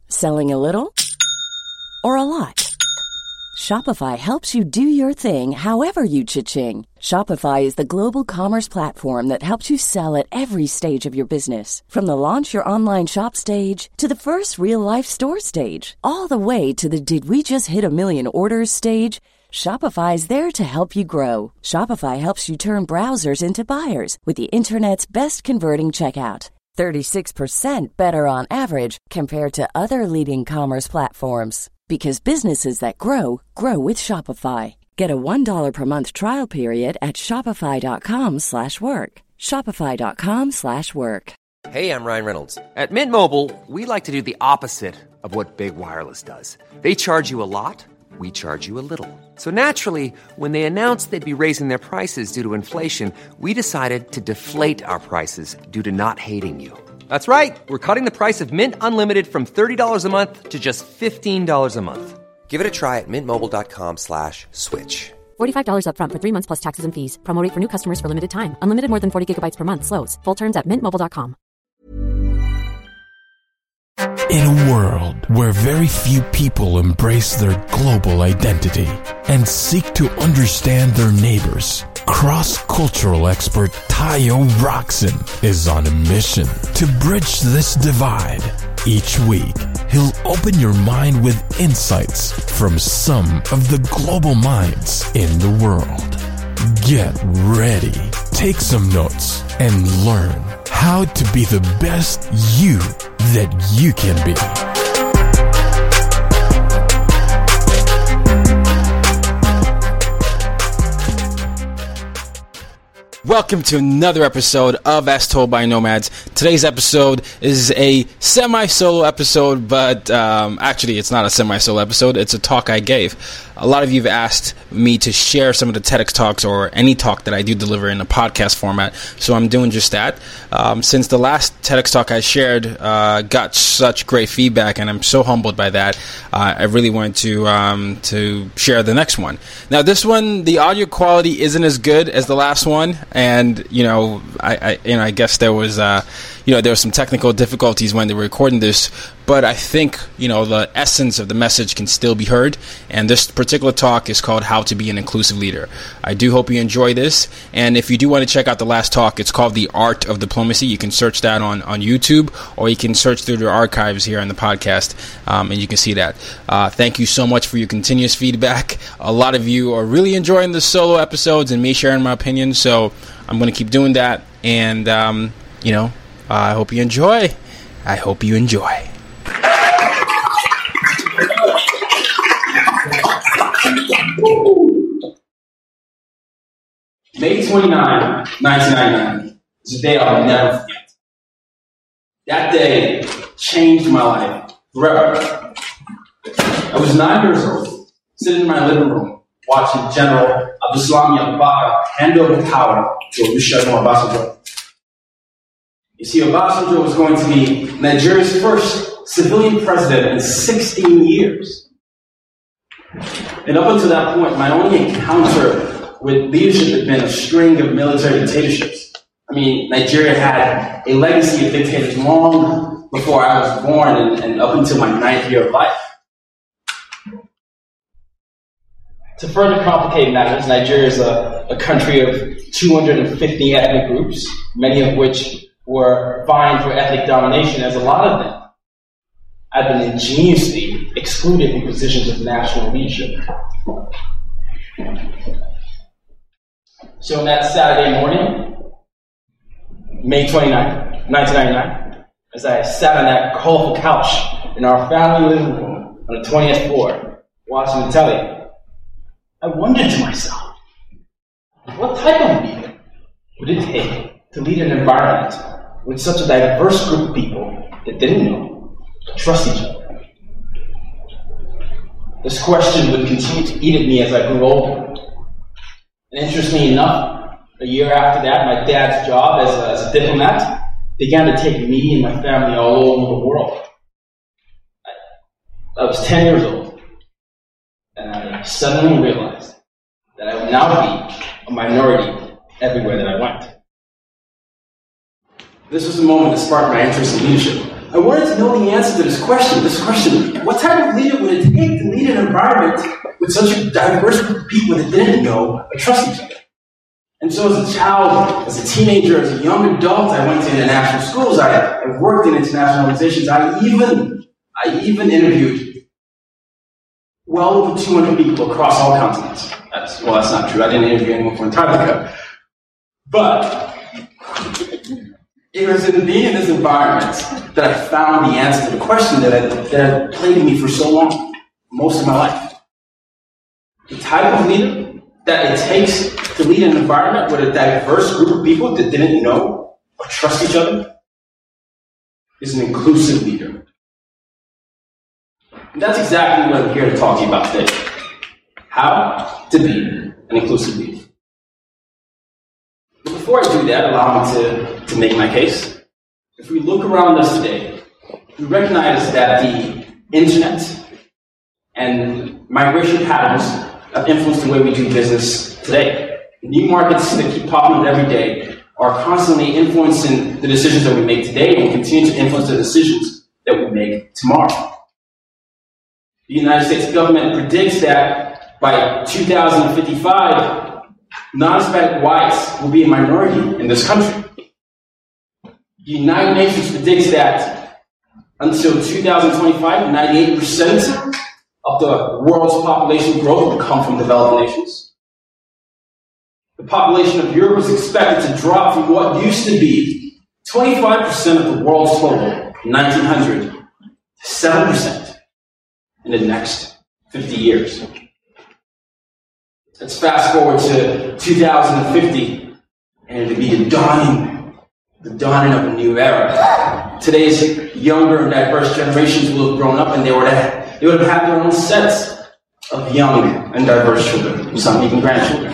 Selling a little or a lot? Shopify helps you do your thing however you cha-ching. Shopify is the global commerce platform that helps you sell at every stage of your business. From the launch your online shop stage to the first real-life store stage, all the way to the did we just hit a million orders stage. Shopify is there to help you grow. Shopify helps you turn browsers into buyers with the internet's best converting checkout. 36% better on average compared to other leading commerce platforms. Because businesses that grow, grow with Shopify. Get a $1 per month trial period at shopify.com/work. Shopify.com/work. Hey, I'm Ryan Reynolds. At Mint Mobile, we like to do the opposite of what Big Wireless does. They charge you a lot, we charge you a little. So naturally, when they announced they'd be raising their prices due to inflation, we decided to deflate our prices due to not hating you. That's right. We're cutting the price of Mint Unlimited from $30 a month to just $15 a month. Give it a try at mintmobile.com/switch. $45 up front for 3 months plus taxes and fees. Promo rate for new customers for limited time. Unlimited more than 40 gigabytes per month. Slows full terms at mintmobile.com. In a world where very few people embrace their global identity and seek to understand their neighbors, cross-cultural expert Tayo Roxon is on a mission to bridge this divide. Each week, he'll open your mind with insights from some of the global minds in the world. Get ready, take some notes, and learn how to be the best you that you can be. Welcome to another episode of As Told by Nomads. Today's episode is a semi-solo episode, but actually it's not a semi-solo episode. It's a talk I gave. A lot of you have asked me to share some of the TEDx talks or any talk that I do deliver in a podcast format, so I'm doing just that. Since the last TEDx talk I shared got such great feedback, and I'm so humbled by that, I really wanted to share the next one. Now, this one, the audio quality isn't as good as the last one, and I guess there was there were some technical difficulties when they were recording this, but I think the essence of the message can still be heard. And this particular talk is called How to Be an Inclusive Leader. I do hope you enjoy this, and if you do want to check out the last talk, it's called The Art of Diplomacy. You can search that on YouTube, or you can search through the archives here on the podcast, and you can see that. Thank you so much for your continuous feedback. A lot of you are really enjoying the solo episodes and me sharing my opinions, so I'm going to keep doing that, and I hope you enjoy. I hope you enjoy. May 29, 1999 is a day I'll never forget. That day changed my life forever. I was 9 years old, sitting in my living room, watching General Abdulsalami Abubakar hand over power to Olusegun Obasanjo. You see, Obasanjo was going to be Nigeria's first civilian president in 16 years. And up until that point, my only encounter with leadership had been a string of military dictatorships. I mean, Nigeria had a legacy of dictators long before I was born and up until my 9th year of life. To further complicate matters, Nigeria is a country of 250 ethnic groups, many of which were vying for ethnic domination, as a lot of them had been ingeniously excluded from positions of national leadership. So on that Saturday morning, May 29th, 1999, as I sat on that colorful couch in our family living room on the 20th floor, watching the telly, I wondered to myself, what type of leader would it take to lead an environment with such a diverse group of people that didn't know, trust each other? This question would continue to eat at me as I grew older. And interestingly enough, a year after that, my dad's job as a diplomat began to take me and my family all over the world. I was 10 years old, and I suddenly realized that I would now be a minority everywhere that I went. This was the moment that sparked my interest in leadership. I wanted to know the answer to this question. What type of leader would it take to lead an environment with such a diverse group of people that didn't know or trust each other? And so as a child, as a teenager, as a young adult, I went to international schools, I worked in international organizations, I even interviewed well over 200 people across all continents. That's not true. I didn't interview anyone from Antarctica. But it was in being in this environment that I found the answer to the question that had plagued me for so long, most of my life. The type of leader that it takes to lead an environment with a diverse group of people that didn't know or trust each other is an inclusive leader. And that's exactly what I'm here to talk to you about today. How to be an inclusive leader. But before I do that, allow me to make my case. If we look around us today, we recognize that the internet and migration patterns have influenced the way we do business today. New markets that keep popping up every day are constantly influencing the decisions that we make today and continue to influence the decisions that we make tomorrow. The United States government predicts that by 2055, non-Hispanic whites will be a minority in this country. The United Nations predicts that until 2025, 98% of the world's population growth will come from developed nations. The population of Europe is expected to drop from what used to be 25% of the world's total in 1900 to 7% in the next 50 years. Let's fast forward to 2050, and it'll be the dawning of a new era. Today's younger and diverse generations will have grown up, and they would have had their own sets of young and diverse children, some even grandchildren.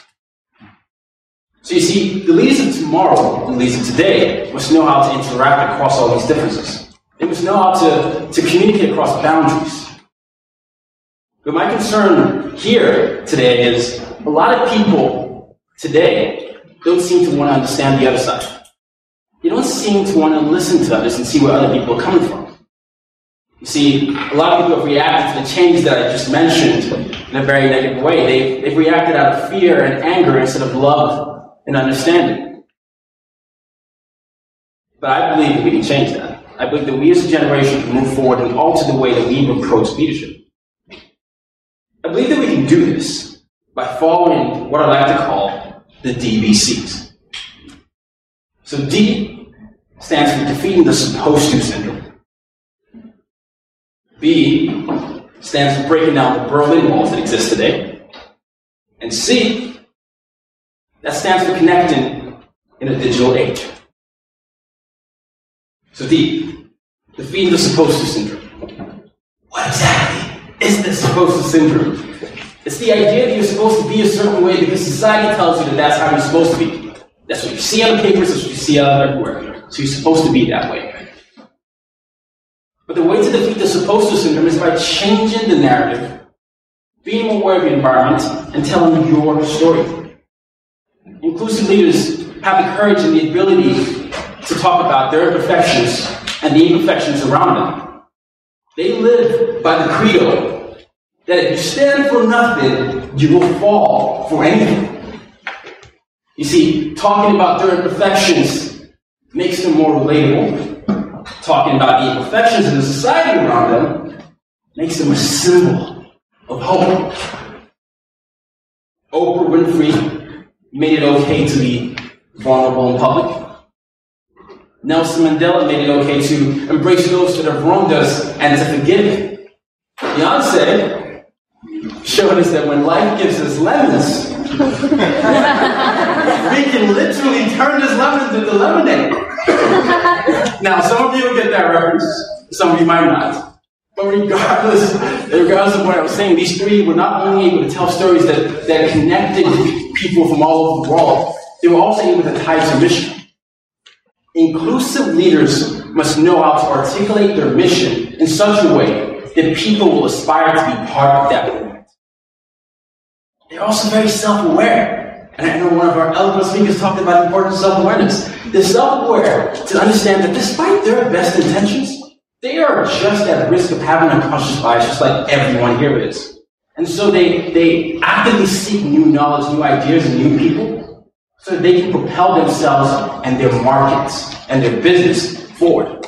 So you see, the leaders of tomorrow and the leaders of today must know how to interact across all these differences. They must know how to communicate across boundaries. But my concern here today is a lot of people today don't seem to want to understand the other side. They don't seem to want to listen to others and see where other people are coming from. You see, a lot of people have reacted to the changes that I just mentioned in a very negative way. They've reacted out of fear and anger instead of love and understanding. But I believe that we can change that. I believe that we as a generation can move forward and alter the way that we approach leadership. I believe that we can do this by following what I like to call the DBCs. So D stands for defeating the supposed to syndrome. B stands for breaking down the Berlin walls that exist today. And C, that stands for connecting in a digital age. So D, defeating the supposed to syndrome. What exactly is the supposed to syndrome? It's the idea that you're supposed to be a certain way because society tells you that that's how you're supposed to be. That's what you see on the papers, that's what you see out everywhere. So you're supposed to be that way. But the way to defeat the supposed to syndrome is by changing the narrative, being aware of the environment, and telling your story. Inclusive leaders have the courage and the ability to talk about their imperfections and the imperfections around them. They live by the credo that if you stand for nothing, you will fall for anything. You see, talking about their imperfections makes them more relatable. Talking about the imperfections in the society around them makes them a symbol of hope. Oprah Winfrey made it okay to be vulnerable in public. Nelson Mandela made it okay to embrace those that have wronged us and to forgive. Beyonce showed us that when life gives us lemons, we can literally turn this lemon into lemonade. Now, some of you will get that reference, some of you might not. But regardless of what I was saying, these three were not only able to tell stories that connected people from all over the world, they were also able to tie to mission. Inclusive leaders must know how to articulate their mission in such a way that people will aspire to be part of that movement. They're also very self-aware. And I know one of our eloquent speakers talked about the importance of self-awareness. the self-aware to understand that despite their best intentions, they are just at risk of having unconscious bias, just like everyone here is. And so they actively seek new knowledge, new ideas, and new people so that they can propel themselves and their markets and their business forward.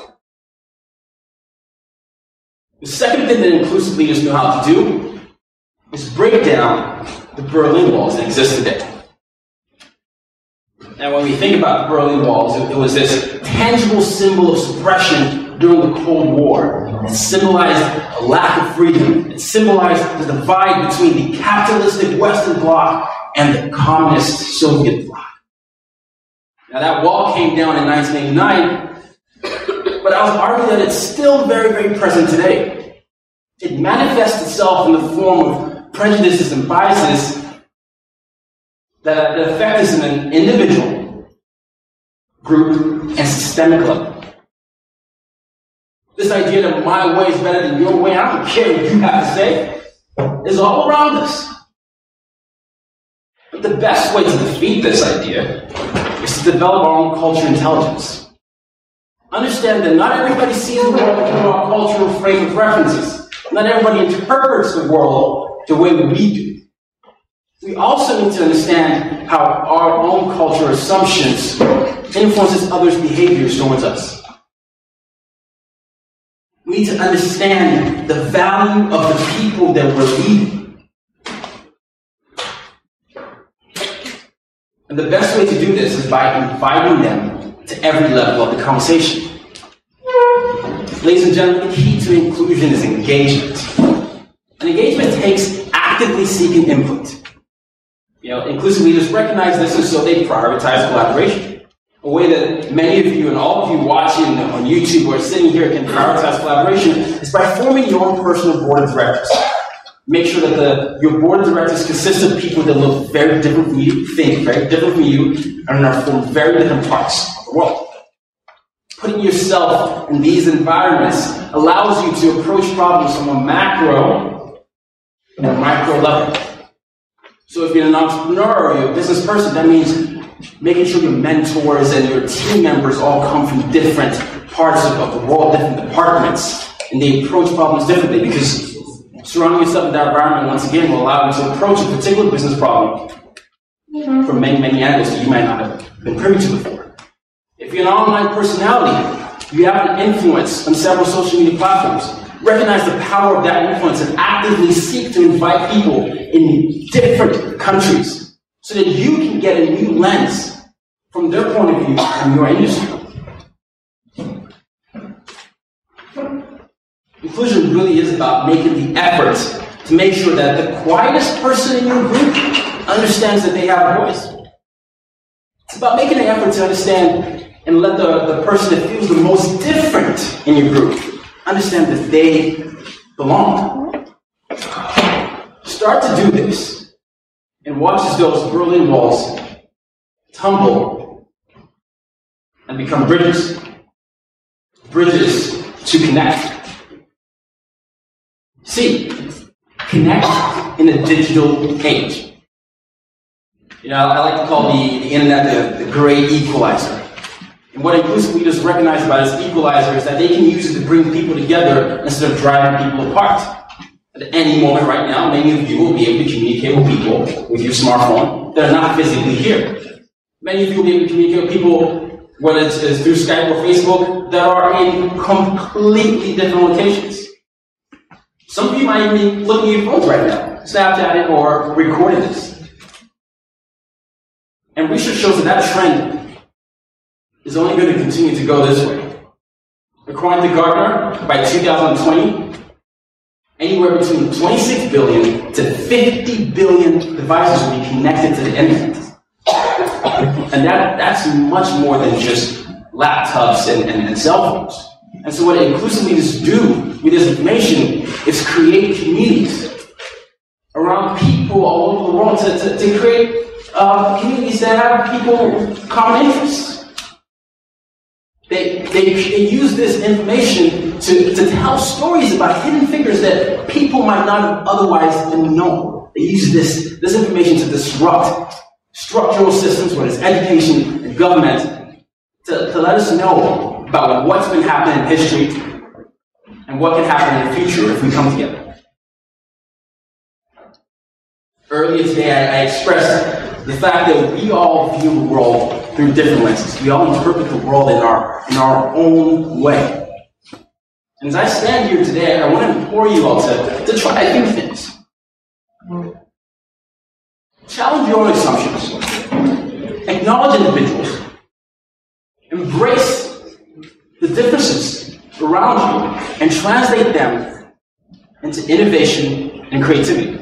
The second thing that inclusive leaders know how to do is break down the Berlin Walls that exist today. Now, when we think about the Berlin Walls, it was this tangible symbol of suppression during the Cold War. It symbolized a lack of freedom. It symbolized the divide between the capitalistic Western bloc and the communist Soviet bloc. Now, that wall came down in 1989, but I would argue that it's still very, very present today. It manifests itself in the form of prejudices and biases that affect us in an individual, group, and systemic level. This idea that my way is better than your way, I don't care what you have to say, is all around us. But the best way to defeat this idea is to develop our own culture intelligence. Understand that not everybody sees the world through our cultural frame of references. Not everybody interprets the world the way we do. We also need to understand how our own cultural assumptions influences others' behaviors towards us. We need to understand the value of the people that we're leading. And the best way to do this is by inviting them to every level of the conversation. Ladies and gentlemen, the key to inclusion is engagement. And engagement takes actively seeking input. Inclusive leaders recognize this, and so they prioritize collaboration. A way that many of you and all of you watching on YouTube or sitting here can prioritize collaboration is by forming your own personal board of directors. Make sure that your board of directors consists of people that look very different from you, think very different from you, and are from very different parts of the world. Putting yourself in these environments allows you to approach problems from a macro and a micro level. So if you're an entrepreneur or you're a business person, that means making sure your mentors and your team members all come from different parts of the world, different departments, and they approach problems differently, because surrounding yourself in that environment, once again, will allow you to approach a particular business problem from many, many angles that you might not have been privy to before. If you're an online personality, you have an influence on several social media platforms. Recognize the power of that influence and actively seek to invite people in different countries so that you can get a new lens from their point of view in your industry. Inclusion really is about making the effort to make sure that the quietest person in your group understands that they have a voice. It's about making an effort to understand and let the person that feels the most different in your group understand that they belong. Start to do this and watch as those Berlin Walls tumble and become bridges. Bridges to connect. See, connect in a digital age. I like to call the internet the great equalizer. And what inclusive leaders recognize about this equalizer is that they can use it to bring people together instead of driving people apart. At any moment right now, many of you will be able to communicate with people with your smartphone that are not physically here. Many of you will be able to communicate with people, whether it's through Skype or Facebook, that are in completely different locations. Some of you might even be looking at your phones right now, Snapchatting or recording this. And research shows that trend is only going to continue to go this way. According to Gartner, by 2020, anywhere between 26 billion to 50 billion devices will be connected to the internet. And that's much more than just laptops and cell phones. And so what inclusive leaders do with this information is create communities around people all over the world to create communities that have people common interests. They use this information to tell stories about hidden figures that people might not have otherwise known. They use this information to disrupt structural systems, whether it's education and government, to let us know about what's been happening in history and what can happen in the future if we come together. Earlier today, I expressed the fact that we all view the world through different lenses. We all interpret the world in our own way. And as I stand here today, I want to implore you all to try a few things. Challenge your own assumptions. Acknowledge individuals. Embrace the differences around you and translate them into innovation and creativity.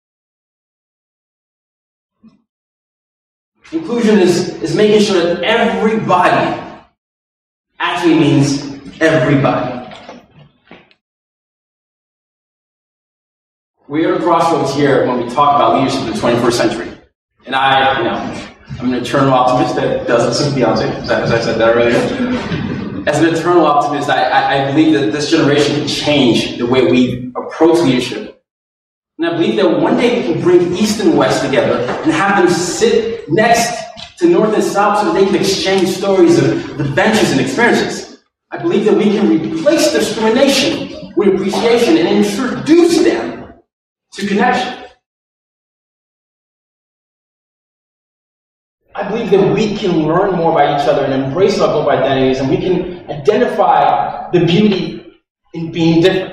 Inclusion is making sure that everybody actually means everybody. We're at a crossroads here when we talk about leadership in the 21st century. And I'm an eternal optimist that does listen to Beyonce, as I said that earlier. As an eternal optimist, I believe that this generation can change the way we approach leadership. And I believe that one day we can bring East and West together and have them sit next to North and South so that they can exchange stories of adventures and experiences. I believe that we can replace discrimination with appreciation and introduce them to connection. I believe that we can learn more about each other and embrace our global identities, and we can identify the beauty in being different.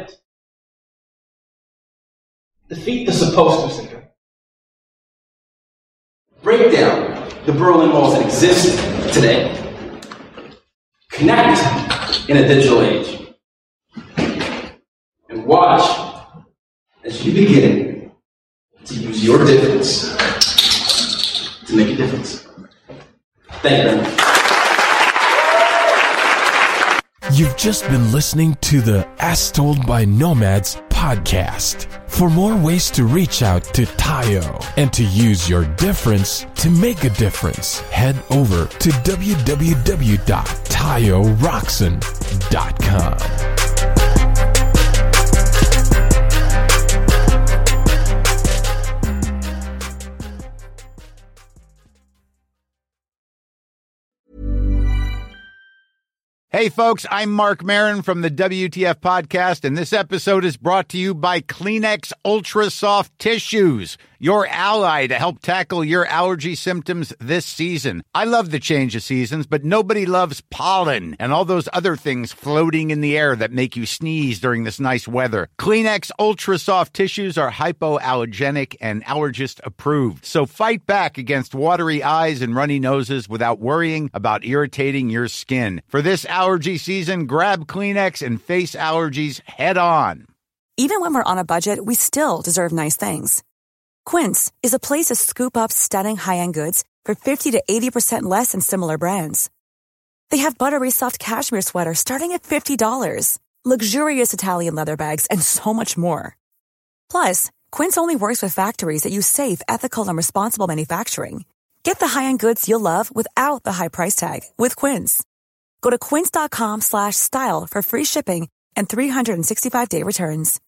Defeat the supposed to syndrome. Break down the Berlin walls that exist today. Connect in a digital age. And watch as you begin to use your difference to make a difference. Thank you very much. You've just been listening to the As Told by Nomads podcast. For more ways to reach out to Tayo and to use your difference to make a difference, head over to www.tayoroxen.com. Hey folks, I'm Mark Maron from the WTF Podcast, and this episode is brought to you by Kleenex Ultra Soft Tissues, your ally to help tackle your allergy symptoms this season. I love the change of seasons, but nobody loves pollen and all those other things floating in the air that make you sneeze during this nice weather. Kleenex Ultra Soft Tissues are hypoallergenic and allergist approved, so fight back against watery eyes and runny noses without worrying about irritating your skin. For this allergy season, grab Kleenex and face allergies head on. Even when we're on a budget, we still deserve nice things. Quince is a place to scoop up stunning high-end goods for 50 to 80% less than similar brands. They have buttery soft cashmere sweaters starting at $50, luxurious Italian leather bags, and so much more. Plus, Quince only works with factories that use safe, ethical, and responsible manufacturing. Get the high-end goods you'll love without the high price tag with Quince. Go to quince.com/style for free shipping and 365-day returns.